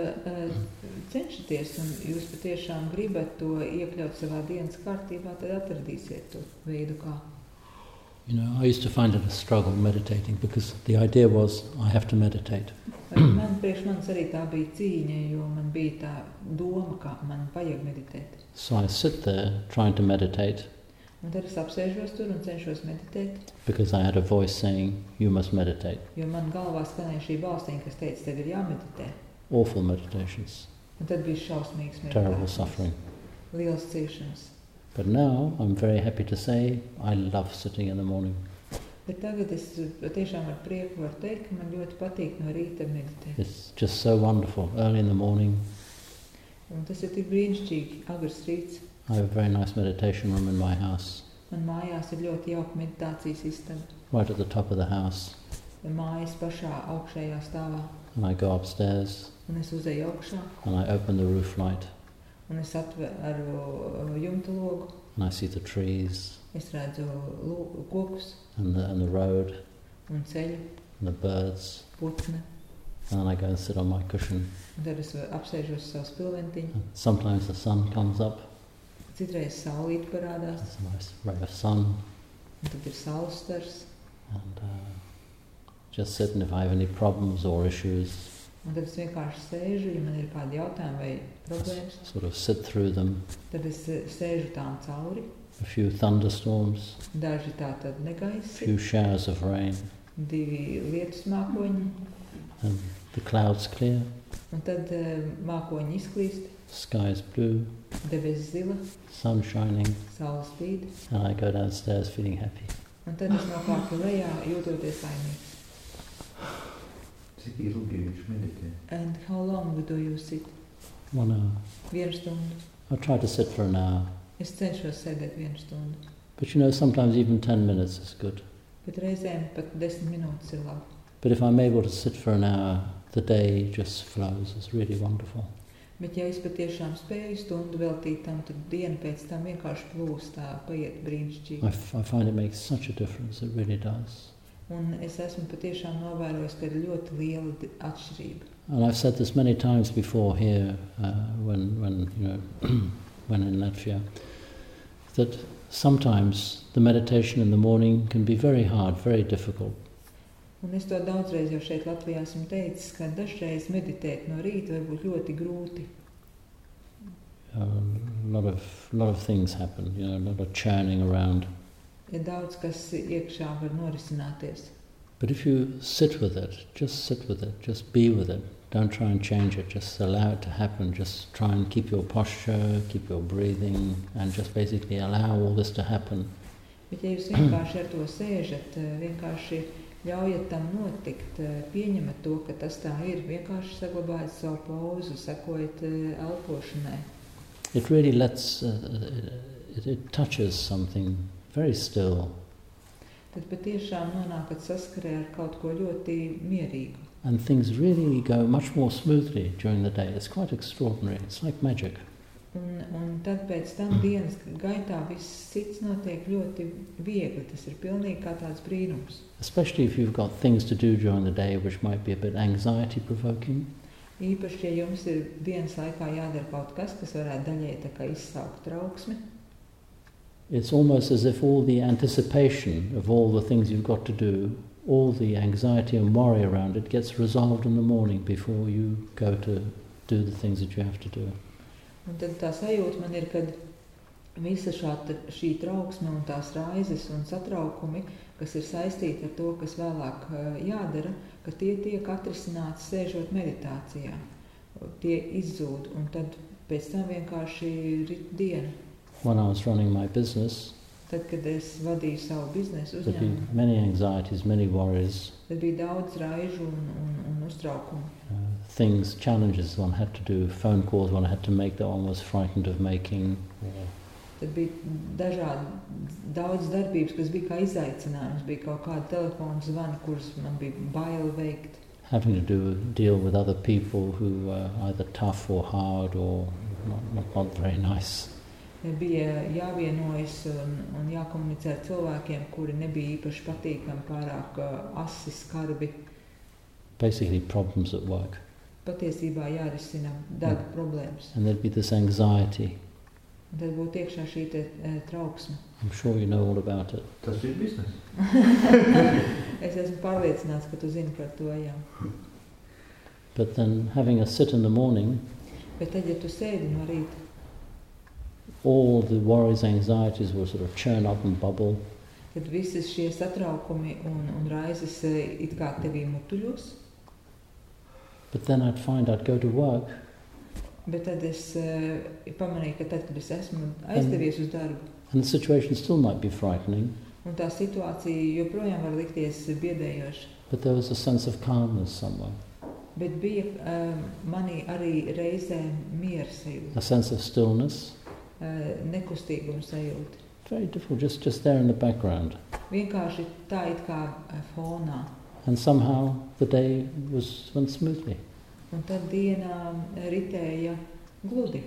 cenšaties un jūs patiešām gribat to iekļaut savā dienas kārtībā, tad atradīsiet to veidu kā. You know, I used to find it a struggle meditating because the idea was I have to meditate. Priekš manis arī tā bija cīņa, jo man bija tā doma, ka man vajag meditēt. So I sit there trying to meditate. Un tad es apsēžos tur un cenšos meditēt. Because I had a voice saying, you must meditate. Jo man galvā skanēja šī balstiņa, kas teica, tev ir jāmeditē. Awful meditations. Un tad bija šausmīgs meditācijas. Terrible suffering. Liels ciešanas. But now I'm very happy to say I love sitting in the morning. Bet tagad es tiešām ar prieku varu teikt, ka man ļoti patīk no rīta meditēt. It's just so wonderful. Early in the morning. Un tas ir tik brīnišķīgi, agrs rīts. I have a very nice meditation room in my house. Man mājās ir ļoti jauka meditācijas istaba. Right at the top of the house. Mājas pašā augšējā stāvā. And I go upstairs. Un es uzeju augšā. And I open the roof light. Un es atveru jumta logu. And I see the trees. Es redzu kokus. And the road. Un ceļu. And the birds. Putni. And then I go and sit on my cushion. Un tad es apsēžos savu spilventiņu. And sometimes the sun comes up. Citreiz saulīt parādās. It's a nice ray of sun. Un tad ir saules stars. And just sit, and if I have any problems or issues, un tad es vienkārši sēžu, ja man ir kādi jautājumi vai problēmas. Sort of sit through them. Tad es sēžu tām cauri. A few thunderstorms. Daži tā tad negaisi. A few showers of rain. Divi lietus mākoņi. And the clouds clear. Un tad mākoņi izklīst. Sky is blue. Debesis zila. Sun shining. Saule spīd. And I go downstairs feeling happy. Un tad es nokāpu lejā, jūtoties laimīgs. Cik ilgi viņš meditē? And how long do you sit? 1 hour. 1 stundu. I try to sit for an hour. Es cenšos sēdēt 1 stundu. But you know, sometimes even 10 minutes is good. Bet reizēm pat 10 minūtes ir labi. But if I'm able to sit for an hour, the day just flows. It's really wonderful. Bet ja es patiešām spēju stundu veltīt tam, tad diena pēc tam vienkārši plūst, tā paiet brīnišķīgi. I find it makes such a difference. It really does. Un es esmu patiešām novērojis, ka ir ļoti liela atšķirība. And I've said this many times before here, when you know, when in Latvia, that sometimes the meditation in the morning can be very hard, very difficult. Un es to daudzreiz jau šeit Latvijā esmu teicis, ka dažreiz meditēt no rīta var būt ļoti grūti. A lot of things happen, you know, a lot of churning around. Ir daudz, kas iekšā var norisināties. But if you sit with it, just be with it. Don't try and change it, just allow it to happen. Just try and keep your posture, keep your breathing, and just basically allow all this to happen. Bet ja jūs vienkārši ar to sēžat, vienkārši ļaujiet tam notikt, pieņemat to, ka tas tā ir, vienkārši saglabājiet savu pauzu, sekojiet elpošanai. It really it touches something very still. Tad patiešām nonākat saskarē ar kaut ko ļoti mierīgu. And things really go much more smoothly during the day. It's quite extraordinary. It's like magic. Un Un tad pēc tam dienas gaitā viss cits notiek ļoti viegli. Tas ir pilnīgi kā tāds brīnums. Especially if you've got things to do during the day which might be a bit anxiety provoking. Īpaši, ja jums ir dienas laikā jādara kaut kas, kas varētu daļai tā kā izsaukt trauksmi. It's almost as if all the anticipation of all the things you've got to do, all the anxiety and worry around it gets resolved in the morning before you go to do the things that you have to do. Un tad tā sajūta man ir, kad visa šī trauksme un tās raizes un satraukumi, kas ir saistīti ar to, kas vēlāk jādara, ka tie tiek atrisināti sēžot meditācijā. Tie izzūd un tad pēc tam vienkārši rit diena. When I was running my business, Tad, kad es vadīju savu biznesu there'd be uzņēmumu, many anxieties, many worries, tad bija daudz raižu un uztraukumu. things, challenges one had to do, phone calls one had to make that one was frightened of making. Tad bija daudz darbības, kas bija kā izaicinājums, bija kaut kāda telefona zvani, kurus man bija bail veikt. Having to deal with other people who were either tough or hard or not very nice. Bija jāvienojas un jākomunicē ar cilvēkiem, kuri nebija īpaši patīkami, pārāk asi, skarbi. Basically problems at work. Patiesībā jārisina darba problēmas. And there'd be this anxiety. Un tad būtu iekšā šī trauksme. I'm sure you know all about it. Tas ir biznes. Es esmu pārliecināts, ka tu zini par to, jā. But then having a sit in the morning, Bet tad, ja tu sēdi no rīta, all the worries, anxieties will sort of churn up and bubble. tad visas šie satraukumi un raizes it kā tevī mutuļos. But then I'd find I'd go to work Bet tad es pamanīju, ka tad, kad es esmu aizdevies uz darbu, and the situation still might be frightening, un tā situācija joprojām var likties biedējoša. but there was a sense of calmness somewhere, Bet bija manī arī reizē miera sajūta, a sense of stillness. nekustīguma sajūta. Very difficult, just there in the background. Vienkārši tā it kā fonā. And somehow the day went smoothly. Un tad diena ritēja gludi.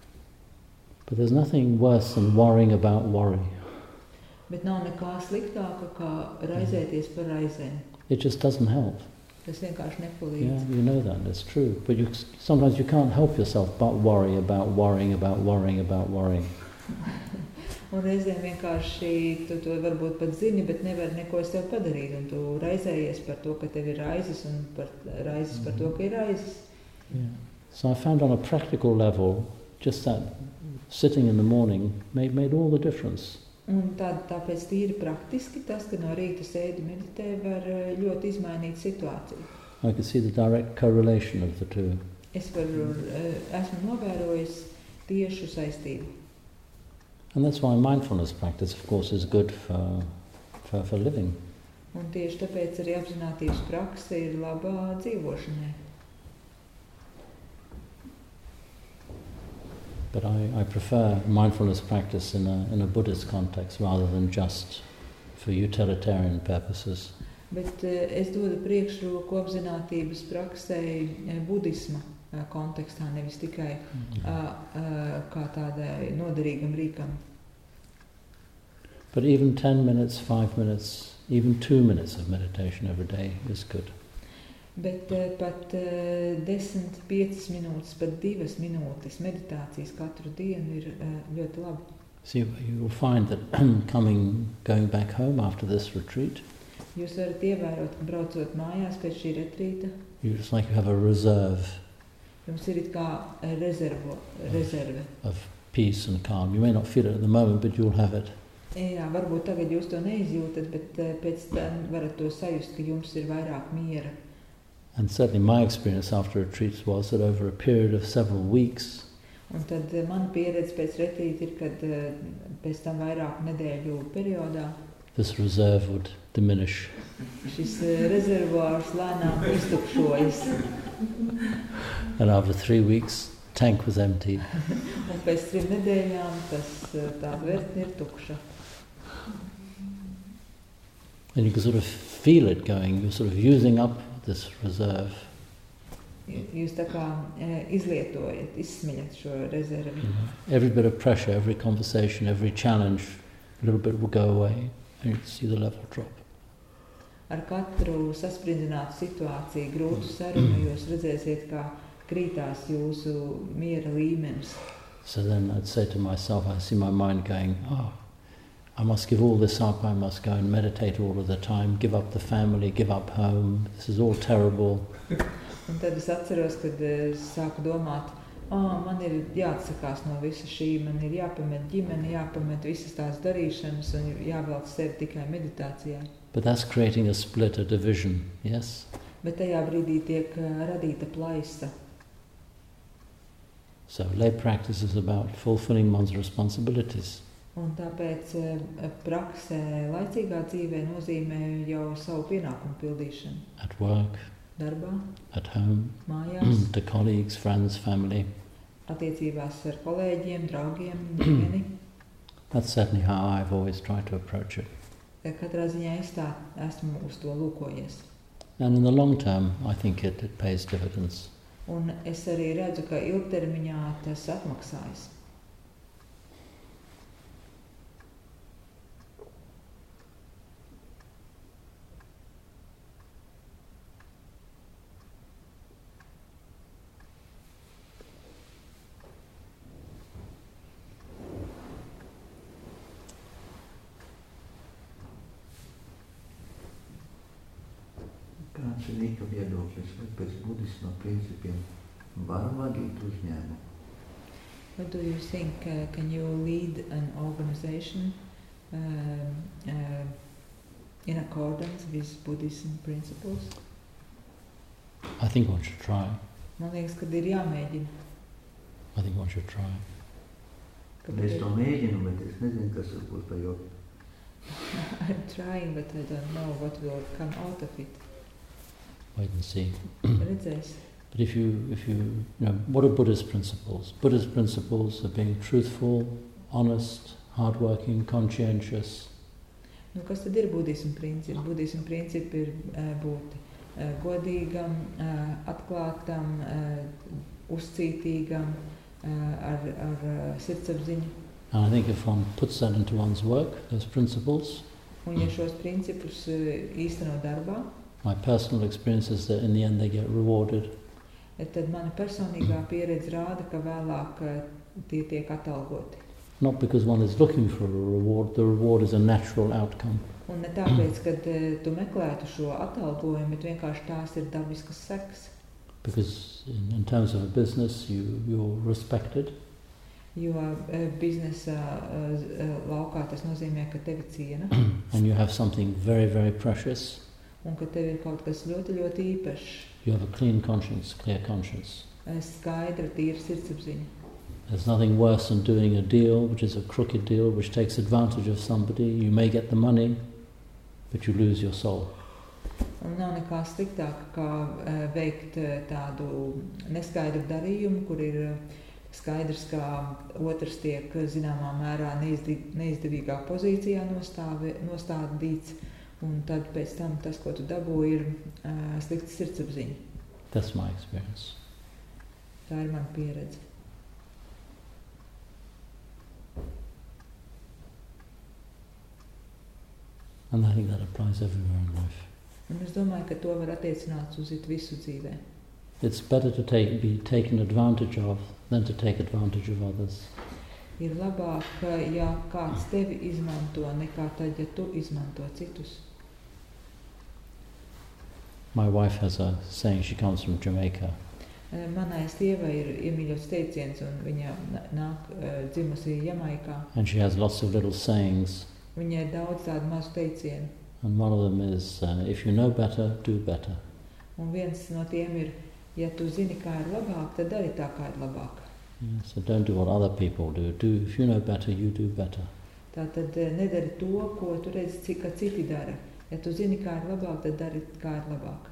But there's nothing worse than worrying about worry. Bet nav nekā sliktāka, kā raizēties par raizēm. It just doesn't help. Tas vienkārši Yeah, nepalīdz. you know that, it's true. But sometimes you can't help yourself but worry about worrying about worrying about worrying. Un reizēm vienkārši tu to varbūt pat zini, bet nevar neko sev padarīt. Un tu raizējies par to, ka tev ir raizes un raizes par to, ka ir raizes. Yeah. So I found on a practical level, just that sitting in the morning made all the difference. Un tāpēc tīri praktiski tas, ka no rīta sēdi meditē, var ļoti izmainīt situāciju. I could see the direct correlation of the two. Esmu novērojis tiešu saistību. And that's why mindfulness practice, of course, is good for living. Un tieši tāpēc arī apzinātības prakse ir laba dzīvošanai. But I prefer mindfulness practice in a Buddhist context rather than just for utilitarian purposes. Bet es dodu priekšroku apzinātības praksei budisma kontekstā, nevis tikai kā tādai noderīgam rīkam. But even 10 minutes, 5 minutes, even 2 minutes of meditation every day is good. Bet pat 10-5 minūtes, pat 2 minūtes meditācijas katru dienu ir ļoti labi. So you will find that going back home after this retreat, Jūs varat ievērot, ka braucot mājās pēc šī retrīta, it's like you have a reserve jums ir it kā rezerve. of peace and calm. You may not feel it at the moment, but you'll have it. Jā, varbūt tagad jūs to neizjūtat, bet pēc tam varat to sajust, ka jums ir vairāk miera. And certainly my experience after retreats was that over a period of several weeks, Un tad mana pieredze pēc retrīta ir, kad pēc tam vairāku nedēļu periodā this reserve would diminish. šis rezervuārs lēnām iztukšojas. And after 3 weeks, tank was empty. Un pēc 3 nedēļām tā vertne ir tukša. And you can sort of feel it going, you're sort of using up this reserve. Jūs tā kā izlietojat, izsmeļat šo rezervi. Every bit of pressure, every conversation, every challenge, a little bit will go away and you'll see the level drop. Ar katru saspridzinātu situāciju, grūtu sarunu, jūs redzēsiet, kā krītās jūsu miera līmenis. So then I'd say to myself, I see my mind going, I must give all this up, I must go and meditate all of the time, give up the family, give up home, this is all terrible. Un tad es atceros, kad sāku domāt, man ir jāatsakās no visa šī, man ir jāpamet ģimeni, jāpamet visas tās darīšanas un jāvelc sevi tikai meditācijai. But that's creating a split, a division, yes? Bet tajā brīdī tiek radīta plaisa. So lay practice is about fulfilling one's responsibilities. Un tāpēc praksē laicīgā dzīvē nozīmē jau savu pienākumu pildīšanu. At work, darbā, at home, mājās, to colleagues, friends, family. Attiecībās ar kolēģiem, draugiem, ģimeni. That's certainly how I've always tried to approach it. Katrā ziņā es tā esmu uz to lūkojies. And in the long term, I think it pays dividends. Un es arī redzu, ka ilgtermiņā tas atmaksājas. Kāds ir Nika viedoklis, vai pēc budisma principiem var vadīt uzņēmumu? What do you think? Can you lead an organization in accordance with Buddhism principles? I think one should try. Man liekas, kad ir jāmēģina. I think one should try. Es to mēģinu, bet es nezinu, kas būs pa joku. I'm trying, but I don't know what will come out of it. Wait and see. Redzēs. But if you know, what are Buddhist principles? Buddhist principles are being truthful, honest, hardworking, conscientious. Nu, kas tad ir budismu principi? Budismu principi ir būt godīgam, atklātam, uzcītīgam, ar sirdsapziņu. And I think if one puts that into one's work, those principles, Un ja šos principus īsteno darbā, my personal experience is that in the end they get rewarded. Tad mana personīgā pieredze rāda, ka vēlāk tie tiek atalgoti. Not because one is looking for a reward, the reward is a natural outcome. Un ne tāpēc, ka tu meklētu šo atalgojumu, bet vienkārši tās ir dabiskas sekas. Because in terms of a business, you're respected. Jo biznesa laukā tas nozīmē, ka tevi ciena. And you have something very, very precious. Un ka tev ir kaut kas ļoti, ļoti īpašs. You have a clean conscience, clear conscience. Skaidra, tīra sirdsapziņa. There's nothing worse than doing a deal, which is a crooked deal, which takes advantage of somebody. You may get the money, but you lose your soul. Un nav nekā sliktāka, kā veikt tādu neskaidru darījumu, kur ir skaidrs, ka otrs tiek zināmā mērā neizdevīgā pozīcijā nostādīts. Un tad pēc tam tas, ko tu dabū, ir slikta sirdsapziņa. That's my experience. Tā ir mana pieredze. And I think that applies everywhere in life. Un es domāju, ka to var attiecināt uz visu dzīvē. It's better to be taken advantage of than to take advantage of others. Ir labāk, ja kāds tevi izmanto, nekā tad, ja tu izmanto citus. My wife has a saying, she comes from Jamaica. Manai sievai ir iemīļots teiciens, un viņa nāk dzimusi Jamaikā. And she has lots of little sayings. Viņai ir daudz tādu mazu teicienu. And one of them is, if you know better, do better. Un viens no tiem ir, ja tu zini, kā ir labāk, tad dari tā, kā ir labāk. Yeah, so don't do what other people do. If you know better, you do better. Tātad nedari to, ko tu redzi, ka citi dara. Ja tu zini, kā ir labāk, tad dari, kā ir labāk.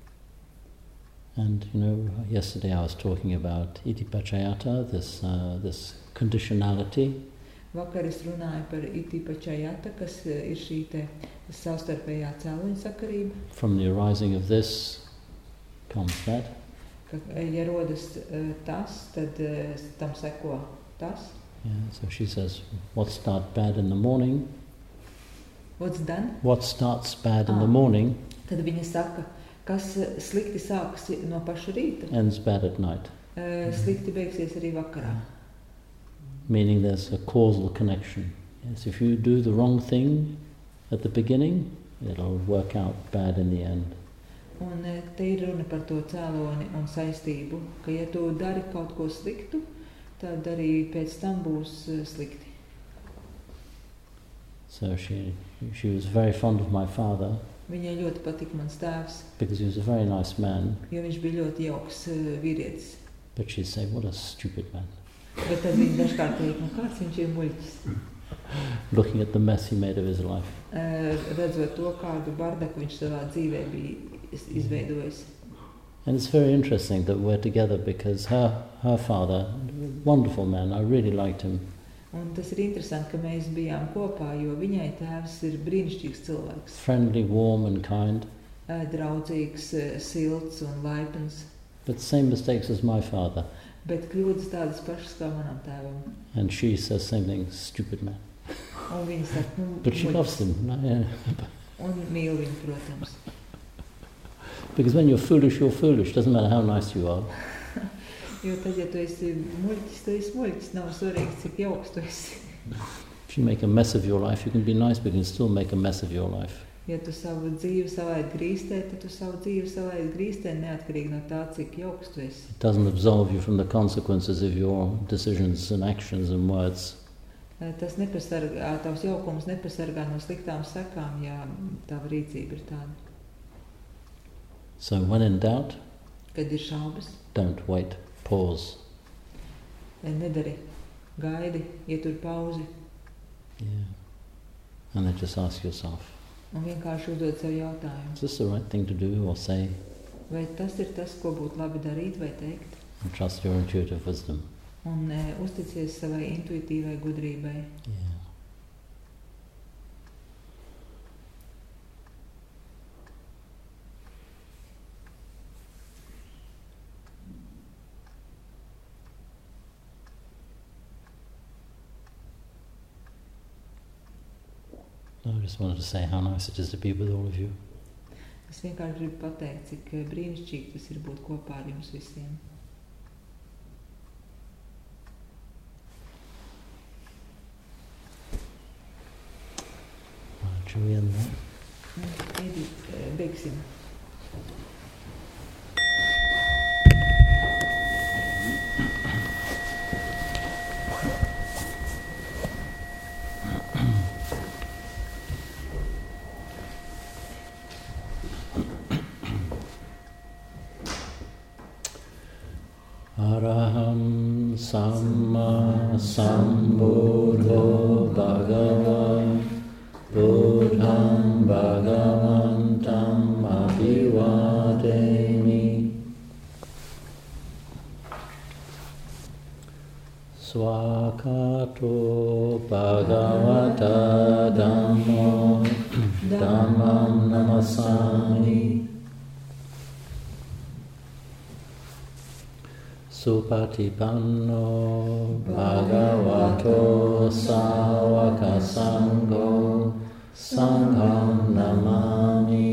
And yesterday I was talking about itipachayata, this conditionality. Vakar es runāju par itipachayata, kas ir šī te savstarpējā cēloņa sakarība. From the arising of this comes that. ka, ja rodas tas, tad tam seko tas. Yeah, so she says, what starts bad in the morning? What's done? What starts bad in the morning? Tad viņa saka, kas slikti sākas no paša rīta, ends bad at night. Slikti beigsies arī vakarā. Meaning there's a causal connection. Yes, if you do the wrong thing at the beginning, it'll work out bad in the end. Un te ir runa par to cēloni un saistību, ka ja tu dari kaut ko sliktu, tad arī pēc tam būs slikti. So she was very fond of my father. Viņai ļoti patika mans tēvs, because he was a very nice man. Jo viņš bija ļoti jauks vīrietis. But she'd say, what a stupid man. Bet tad viņa dažkārt teikt, kāds viņš ir muļķis. Looking at the mess he made of his life. Redzot to, kādu bardaku viņš savā dzīvē bija izveidojis. And it's very interesting that we're together because her father, wonderful man, I really liked him. Un tas ir interesanti, ka mēs bijām kopā, jo viņai tēvs ir brīnišķīgs cilvēks. Friendly, warm and kind. Draudzīgs, silts un laipns. But same mistakes as my father. Bet kļūdas tādas pašas kā manam tēvam. And she says same thing, stupid man. Un viņa saka, but she loves him. Un mīl viņu, protams. Because when you're foolish, doesn't matter how nice you are. Jo tad, ja tu esi muļķis, nav svarīgs, cik jauks tu esi. If you make a mess of your life, you can be nice, but you can still make a mess of your life. Ja tu savu dzīvi savādi grīstē, tad tu savu dzīvi savādi grīstē neatkarīgi no tā, cik jauks tu esi. It doesn't absolve you from the consequences of your decisions and actions and words. Tas nepasargā, tavs jaukums nepasargā no sliktām sekām, ja tava rīcība ir tāda. So when in doubt, kad ir šaubas, don't wait, pause. Nedari, gaidi, ietur pauzi. Yeah. And then just ask yourself, Un vienkārši uzdod sev jautājumu. Is this the right thing to do or say? Vai tas ir tas, ko būtu labi darīt vai teikt? And trust your intuitive wisdom. Un uzticies savai intuitīvai gudrībai. Yeah. I just wanted to say how nice it is to be with all of you. Es vienkārši gribu pateikt, cik brīnišķīgi tas ir būt kopā ar jums visiem. Shall we end there? Beigsim. Araham Samma Sambuddho Bhagavan Buddham Bhagavantam Abhivademi Swakato Bhagavata Dhammo Dhammam Namasami Supatipanno Bhagavato Sāvaka Sangho Sangham Namami